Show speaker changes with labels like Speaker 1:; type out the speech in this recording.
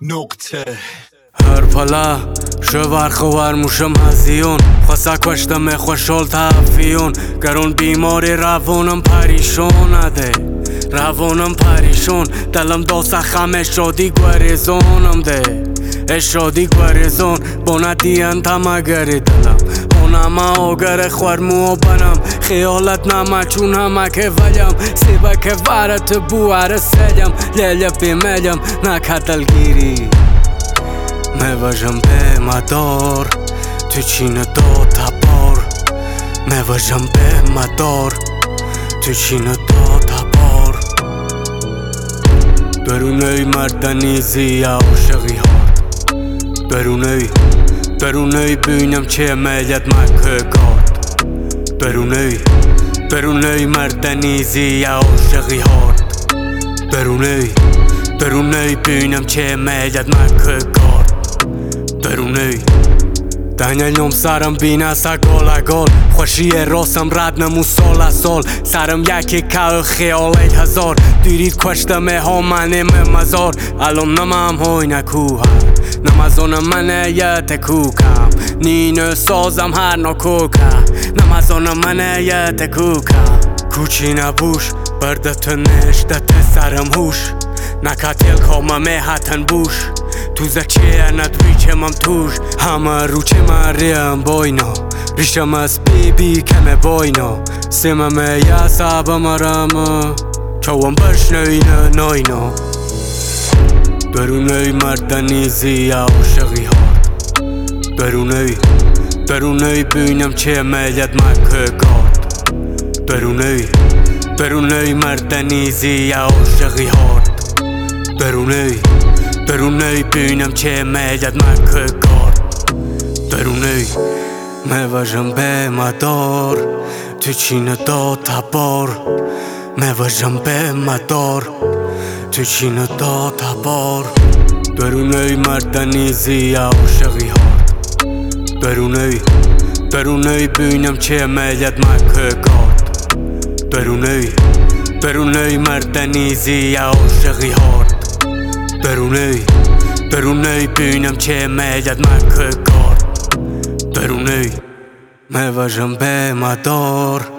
Speaker 1: نقطه
Speaker 2: هرپلا شوار خوار موشم هزیون خواستا کشتم خوشحال تافیون گرون بیماری روانم پریشون ده روانم پریشون دلم دوست خمه شادی گوریزونم ده شادی گوریزون بنا دیان تمگری دلم اونما اوگر خوار مو بنم خیالت نما چون همه که ولیم سیبه که وارت بوار سلیم لیل بیملیم نکدلگیری میوژم به مدار تو چین دو تبار میوژم به مدار تو چین دو تبار درونه مردنیزی عاشقی ها درونه بینم چه میلت مکه کارد درونه مردنیزی عاشقی ها درونه بینم چه میلت مکه کارد دنیلم سرم بینه سگال گل خوشی راستم رد نمو سال سال سرم یکی که خیال هزار دیرید کشتم ها منم مزار الان نمام های نکوهم نمازون من یت کوکم نینه سازم هر نکوکم نمازون من یت کوکم کوچی نبوش بردت نشدت سرم هوش نکتل کامه حتن بوش تو زچه ندوی که من توش همه رو چه مریم باینا ریشم از بیبی کمه باینا سیمم یا سابه مرم چوام بشنوینه ناینا درونه مردنیزی عاشقی ها درونه بینم چه میلت مکه کارد درونه مردنیزی عاشقی ها درونه بینم چه میلت مکه کارد میوژم به مدار تو چین دو تبار میوژم به مدار تو چین دو تبار درونه مردنیزی عاشقی ها درونه بینم چه میلت مکه کارد درونه مردنیزی عاشقی ها درونه بینم چه میلت مکه کارد میوژم به مدار